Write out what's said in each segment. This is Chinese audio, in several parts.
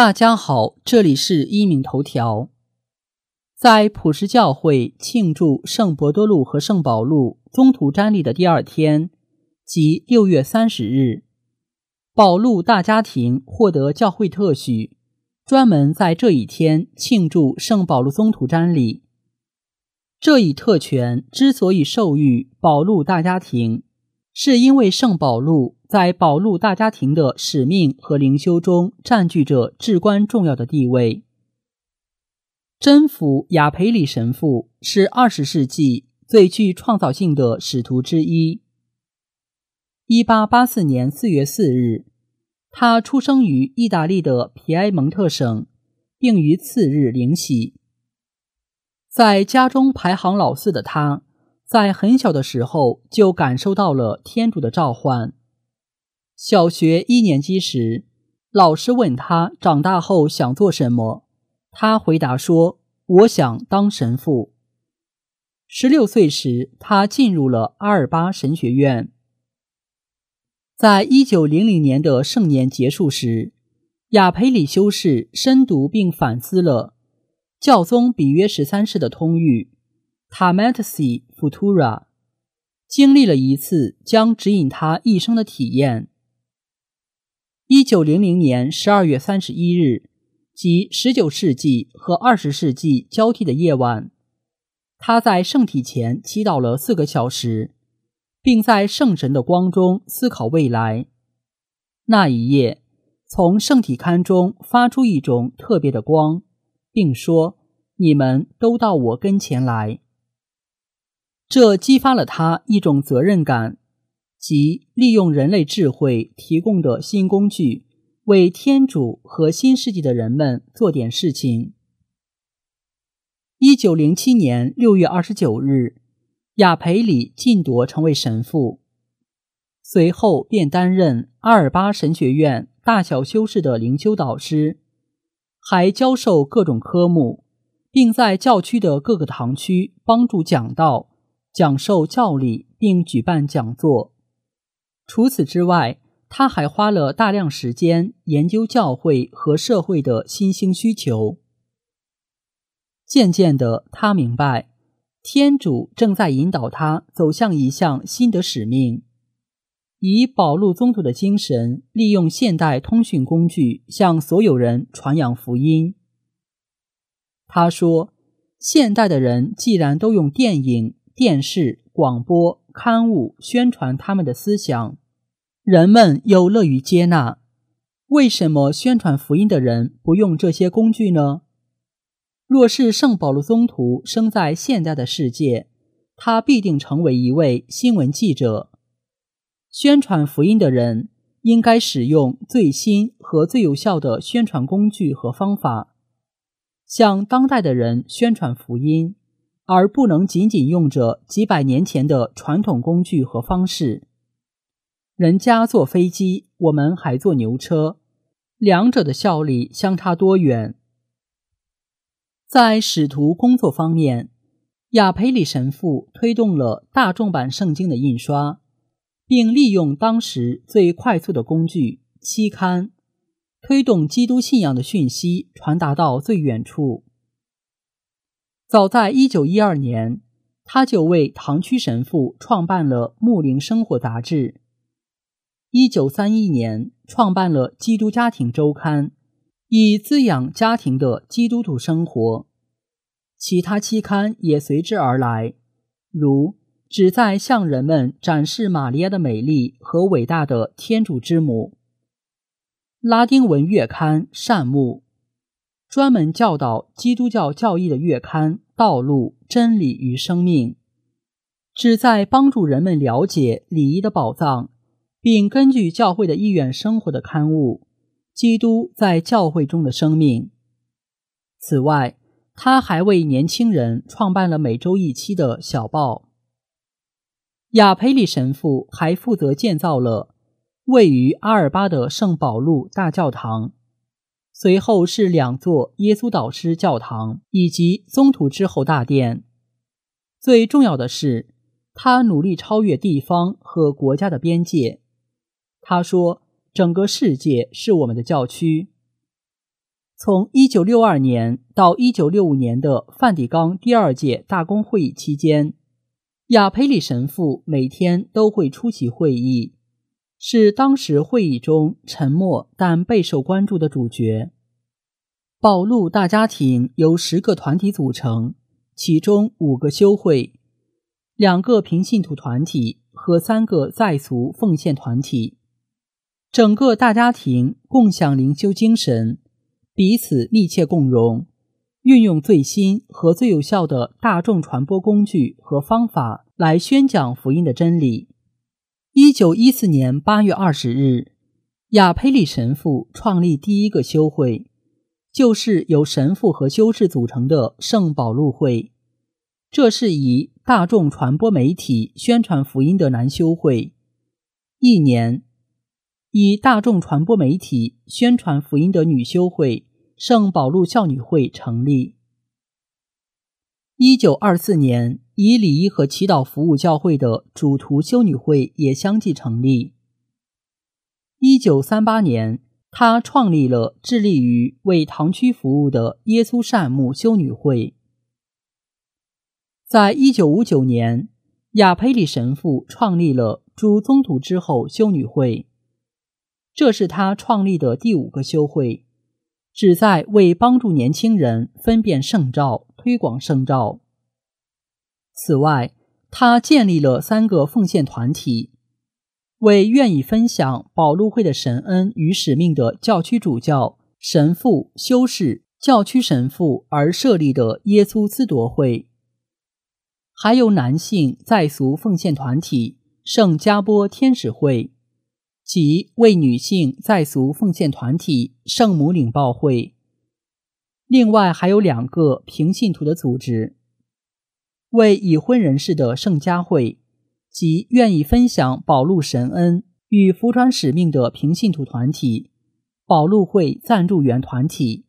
大家好，这里是一鸣头条。在普世教会庆祝圣伯多禄和圣保禄宗徒瞻礼的第二天，即6月30日，保禄大家庭获得教会特许，专门在这一天庆祝圣保禄宗徒瞻礼。这一特权之所以授予保禄大家庭，是因为圣保禄在保禄大家庭的使命和灵修中占据着至关重要的地位。真福亚培里神父是20世纪最具创造性的使徒之一。1884年4月4日，他出生于意大利的皮埃蒙特省，并于次日灵洗。在家中排行老四的他，在很小的时候就感受到了天主的召唤。小学1年级时，老师问他长大后想做什么，他回答说：“我想当神父。”16岁时，他进入了阿尔巴神学院。在1900年的圣年结束时，亚培里修士深读并反思了教宗比约13世的通谕 Tametsi Futura， 经历了一次将指引他一生的体验。1900年12月31日，即19世纪和20世纪交替的夜晚，他在圣体前祈祷了4个小时，并在圣神的光中思考未来。那一夜，从圣体龛中发出一种特别的光，并说：“你们都到我跟前来。”这激发了他一种责任感，即利用人类智慧提供的新工具，为天主和新世纪的人们做点事情。1907年6月29日，亚培里晋铎成为神父，随后便担任阿尔巴神学院大小修士的灵修导师，还教授各种科目，并在教区的各个堂区帮助讲道、讲授教理并举办讲座。除此之外，他还花了大量时间研究教会和社会的新兴需求。渐渐的，他明白天主正在引导他走向一项新的使命，以保禄宗徒的精神，利用现代通讯工具向所有人传扬福音。他说，现代的人既然都用电影、电视、广播、刊物宣传他们的思想，人们又乐于接纳，为什么宣传福音的人不用这些工具呢？若是圣保禄宗徒生在现代的世界，他必定成为一位新闻记者。宣传福音的人应该使用最新和最有效的宣传工具和方法，向当代的人宣传福音，而不能仅仅用着几百年前的传统工具和方式。人家坐飞机，我们还坐牛车，两者的效力相差多远？在使徒工作方面，亚培里神父推动了大众版圣经的印刷，并利用当时最快速的工具期刊，推动基督信仰的讯息传达到最远处。早在1912年，他就为堂区神父创办了牧灵生活杂志。1931年创办了基督家庭周刊，以滋养家庭的基督徒生活。其他期刊也随之而来，如旨在向人们展示玛利亚的美丽和伟大的天主之母；拉丁文月刊《善牧》，专门教导基督教教义的月刊《道路、真理与生命》，旨在帮助人们了解礼仪的宝藏，并根据教会的意愿生活的刊物《基督在教会中的生命》。此外，他还为年轻人创办了每周1期的小报。亚培里神父还负责建造了位于阿尔巴的圣保禄大教堂，随后是2座耶稣导师教堂以及宗徒之后大殿。最重要的是，他努力超越地方和国家的边界。他说，整个世界是我们的教区。 从1962年到1965年的梵蒂冈第2届大公会议期间，亚培里神父每天都会出席会议，是当时会议中沉默但备受关注的主角。保禄大家庭由10个团体组成，其中5个修会、2个平信徒团体和3个在俗奉献团体。整个大家庭共享灵修精神，彼此密切共荣，运用最新和最有效的大众传播工具和方法来宣讲福音的真理。1914年8月20日，亚培里神父创立第一个修会，就是由神父和修士组成的圣保禄会。这是以大众传播媒体宣传福音的男修会。1年，以大众传播媒体宣传福音的女修会圣保禄孝女会成立。1924年，以礼仪和祈祷服务教会的主徒修女会也相继成立。1938年，他创立了致力于为堂区服务的耶稣善牧修女会。在1959年，亚培里神父创立了主宗徒之后修女会，这是他创立的第5个修会，旨在为帮助年轻人分辨圣召、推广圣召。此外，他建立了3个奉献团体，为愿意分享保禄会的神恩与使命的教区主教、神父、修士、教区神父而设立的耶稣资铎会。还有男性在俗奉献团体圣加波天使会，及为女性在俗奉献团体圣母领报会。另外还有2个平信徒的组织，为已婚人士的圣家会，及愿意分享保禄神恩与福传使命的平信徒团体保禄会赞助员团体。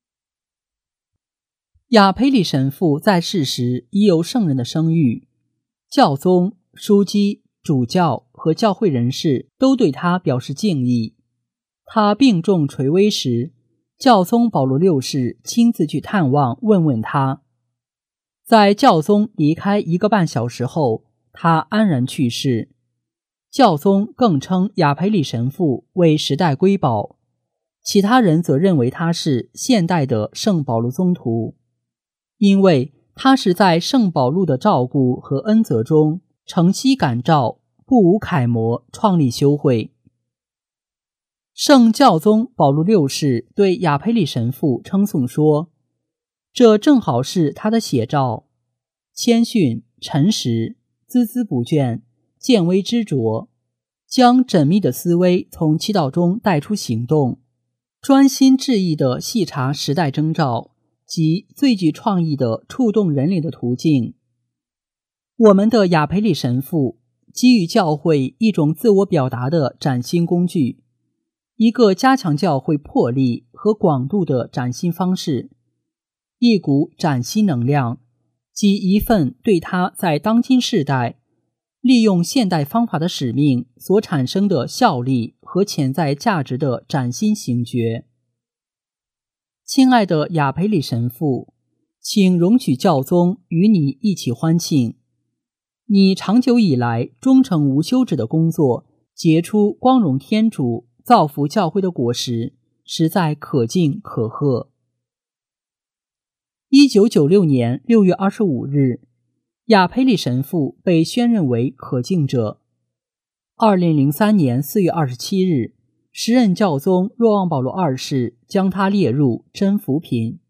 亚培里神父在世时已有圣人的声誉，教宗、枢机、主教和教会人士都对他表示敬意。他病重垂危时，教宗保禄6世亲自去探望问问他。在教宗离开1个半小时后，他安然去世。教宗更称亚培里神父为时代瑰宝，其他人则认为他是现代的圣保禄宗徒，因为他是在圣保禄的照顾和恩泽中承袭感召，不无楷模，创立修会。圣教宗保禄6世对亚培里神父称颂说，这正好是他的写照，谦逊、诚实、孜孜不倦、见微知著，将缜密的思维从祈祷中带出行动，专心致意地细察时代征兆及最具创意的触动人灵的途径。我们的亚培里神父给予教会一种自我表达的崭新工具，一个加强教会魄力和广度的崭新方式，一股崭新能量，及一份对他在当今世代利用现代方法的使命所产生的效力和潜在价值的崭新醒觉。亲爱的亚培里神父，请容许教宗与你一起欢庆，你长久以来忠诚无休止的工作结出光荣天主、造福教会的果实，实在可敬可贺。1996年6月25日，亚培里神父被宣认为可敬者。2003年4月27日，时任教宗若望保禄2世将他列入真福品。